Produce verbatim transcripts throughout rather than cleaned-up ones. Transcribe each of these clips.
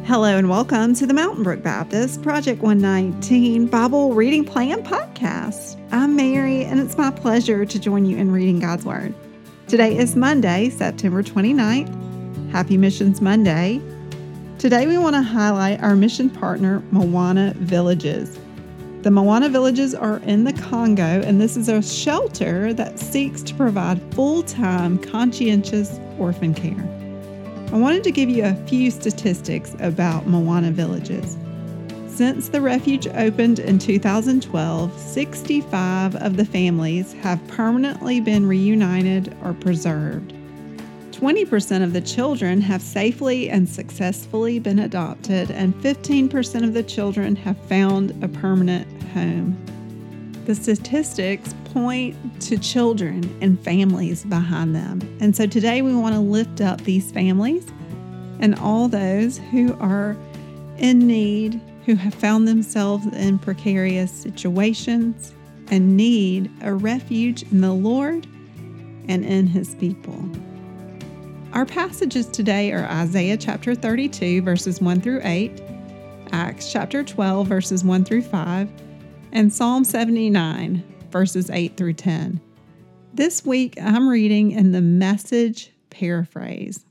Hello and welcome to the Mountain Brook Baptist Project one nineteen Bible Reading Plan Podcast. I'm Mary, and it's my pleasure to join you in reading God's Word. Today is Monday, September twenty-ninth. Happy Missions Monday. Today we want to highlight our mission partner, Moana Villages. The Moana Villages are in the Congo, and this is a shelter that seeks to provide full-time, conscientious orphan care. I wanted to give you a few statistics about Moana Villages. Since the refuge opened in two thousand twelve, sixty-five of the families have permanently been reunited or preserved. twenty percent of the children have safely and successfully been adopted, and fifteen percent of the children have found a permanent home. The statistics point to children and families behind them. And so today we want to lift up these families and all those who are in need, who have found themselves in precarious situations and need a refuge in the Lord and in His people. Our passages today are Isaiah chapter thirty-two, verses one through eight, Acts chapter twelve, verses one through five, and Psalm seventy-nine, verses eight through ten. This week, I'm reading in the Message paraphrase.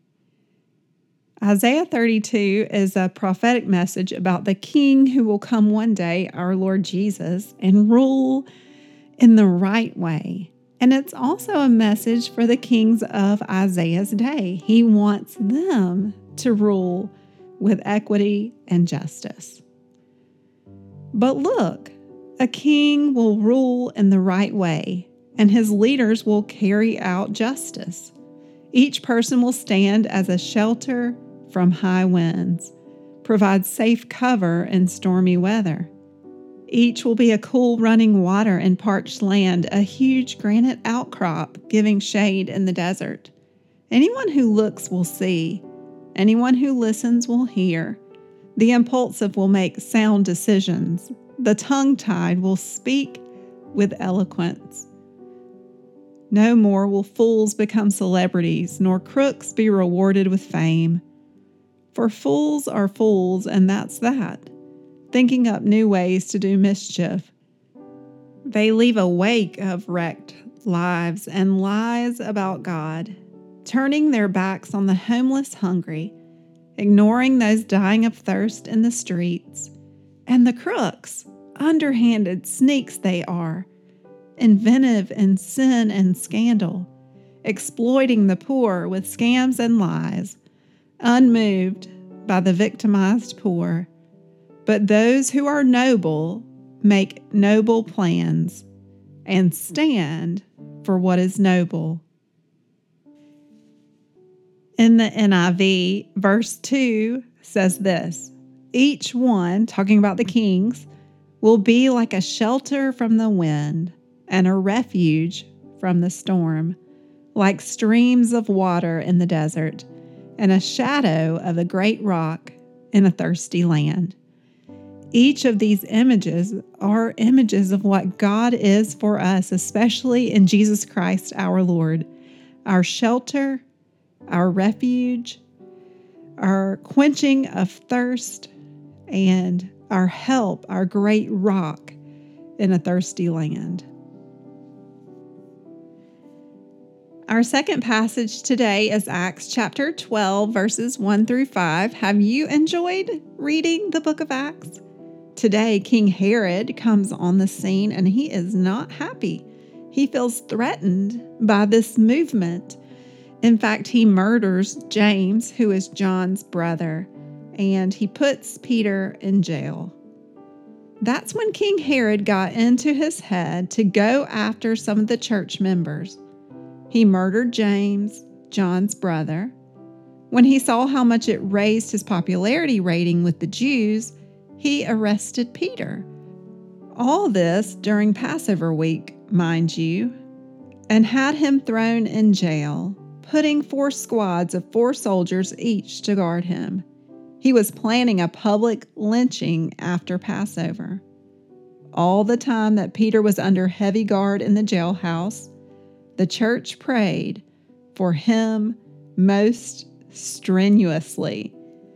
Isaiah thirty-two is a prophetic message about the King who will come one day, our Lord Jesus, and rule in the right way. And it's also a message for the kings of Isaiah's day. He wants them to rule with equity and justice. But look, a king will rule in the right way, and his leaders will carry out justice. Each person will stand as a shelter from high winds, provide safe cover in stormy weather. Each will be a cool running water in parched land, a huge granite outcrop giving shade in the desert. Anyone who looks will see. Anyone who listens will hear. The impulsive will make sound decisions. The tongue-tied will speak with eloquence. No more will fools become celebrities, nor crooks be rewarded with fame. For fools are fools, and that's that, thinking up new ways to do mischief. They leave a wake of wrecked lives and lies about God, turning their backs on the homeless hungry, ignoring those dying of thirst in the streets. And the crooks, underhanded sneaks they are, inventive in sin and scandal, exploiting the poor with scams and lies, unmoved by the victimized poor. But those who are noble make noble plans and stand for what is noble. In the N I V, verse two says this: each one, talking about the kings, will be like a shelter from the wind and a refuge from the storm, like streams of water in the desert and a shadow of a great rock in a thirsty land. Each of these images are images of what God is for us, especially in Jesus Christ our Lord, our shelter, our refuge, our quenching of thirst, and our help, our great rock in a thirsty land. Our second passage today is Acts chapter twelve, verses one through five. Have you enjoyed reading the book of Acts? Today, King Herod comes on the scene, and he is not happy. He feels threatened by this movement. In fact, he murders James, who is John's brother, and he puts Peter in jail. That's when King Herod got into his head to go after some of the church members. He murdered James, John's brother. When he saw how much it raised his popularity rating with the Jews, he arrested Peter. All this during Passover week, mind you, and had him thrown in jail, putting four squads of four soldiers each to guard him. He was planning a public lynching after Passover. All the time that Peter was under heavy guard in the jailhouse, the church prayed for him most strenuously.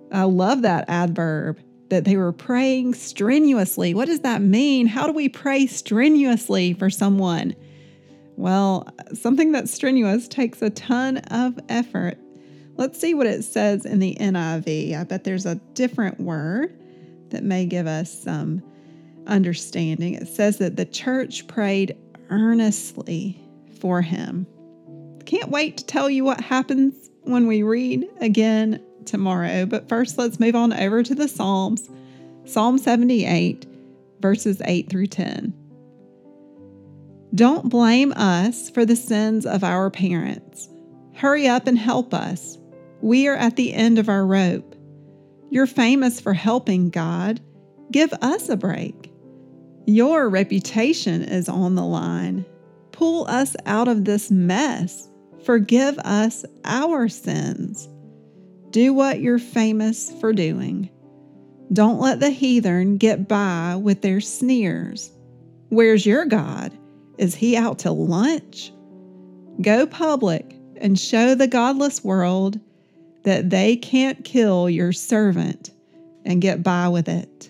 I love that adverb, that they were praying strenuously. What does that mean? How do we pray strenuously for someone? Well, something that's strenuous takes a ton of effort. Let's see what it says in the N I V. I bet there's a different word that may give us some understanding. It says that the church prayed earnestly for him. Can't wait to tell you what happens when we read again tomorrow. But first, let's move on over to the Psalms. Psalm seventy-eight, verses eight through ten. Don't blame us for the sins of our parents. Hurry up and help us. We are at the end of our rope. You're famous for helping, God. Give us a break. Your reputation is on the line. Pull us out of this mess. Forgive us our sins. Do what you're famous for doing. Don't let the heathen get by with their sneers. Where's your God? Is he out to lunch? Go public and show the godless world that they can't kill your servant and get by with it.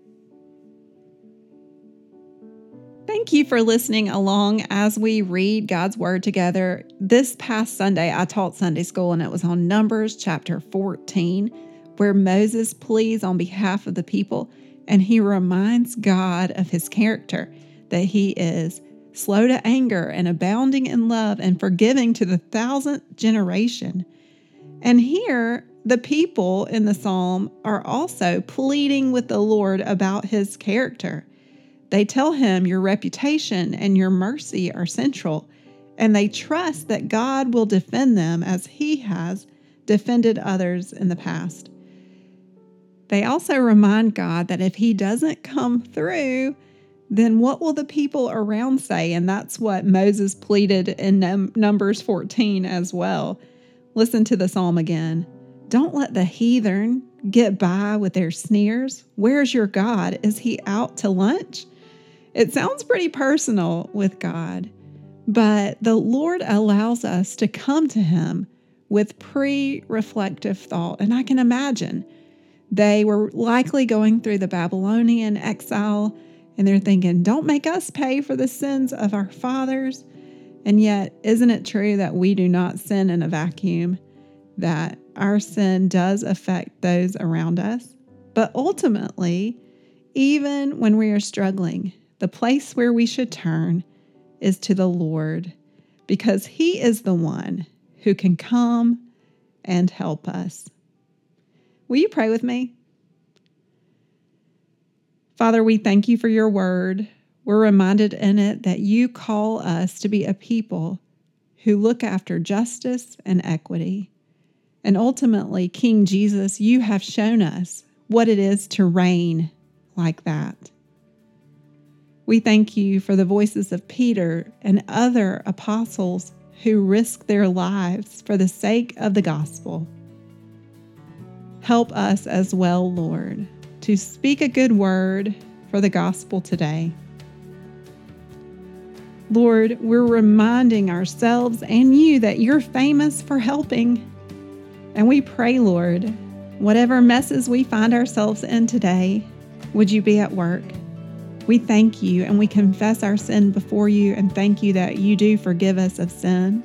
Thank you for listening along as we read God's Word together. This past Sunday, I taught Sunday school, and it was on Numbers chapter fourteen, where Moses pleads on behalf of the people, and he reminds God of his character, that he is slow to anger and abounding in love and forgiving to the thousandth generation. And here, the people in the psalm are also pleading with the Lord about his character. They tell him your reputation and your mercy are central, and they trust that God will defend them as he has defended others in the past. They also remind God that if he doesn't come through, then what will the people around say? And that's what Moses pleaded in Num- Numbers fourteen as well. Listen to the psalm again. Don't let the heathen get by with their sneers. Where's your God? Is he out to lunch? It sounds pretty personal with God, but the Lord allows us to come to him with pre-reflective thought. And I can imagine they were likely going through the Babylonian exile, and they're thinking, don't make us pay for the sins of our fathers. And yet, isn't it true that we do not sin in a vacuum, that our sin does affect those around us? But ultimately, even when we are struggling, the place where we should turn is to the Lord, because he is the one who can come and help us. Will you pray with me? Father, we thank you for your word. We're reminded in it that you call us to be a people who look after justice and equity. And ultimately, King Jesus, you have shown us what it is to reign like that. We thank you for the voices of Peter and other apostles who risked their lives for the sake of the gospel. Help us as well, Lord, to speak a good word for the gospel today. Lord, we're reminding ourselves and you that you're famous for helping. And we pray, Lord, whatever messes we find ourselves in today, would you be at work? We thank you and we confess our sin before you and thank you that you do forgive us of sin.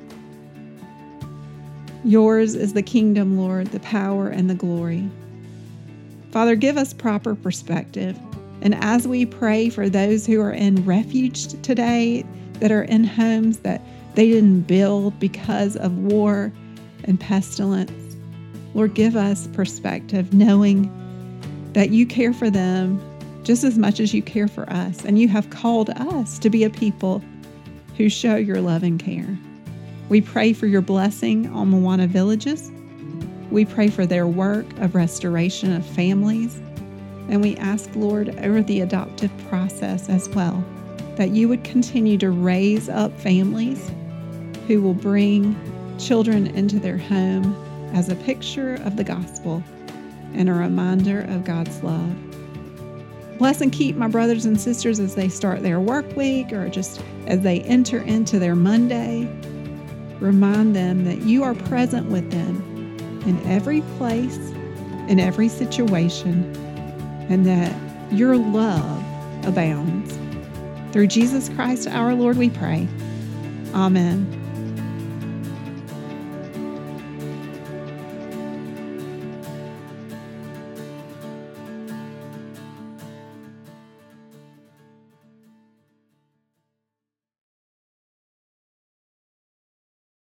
Yours is the kingdom, Lord, the power and the glory. Father, give us proper perspective. And as we pray for those who are in refuge today, that are in homes that they didn't build because of war and pestilence, Lord, give us perspective, knowing that you care for them just as much as you care for us. And you have called us to be a people who show your love and care. We pray for your blessing on Moana Villages. We pray for their work of restoration of families. And we ask, Lord, over the adoptive process as well, that you would continue to raise up families who will bring children into their home as a picture of the gospel and a reminder of God's love. Bless and keep my brothers and sisters as they start their work week or just as they enter into their Monday. Remind them that you are present with them in every place in every situation, and that your love abounds. Through Jesus Christ our Lord we pray. Amen.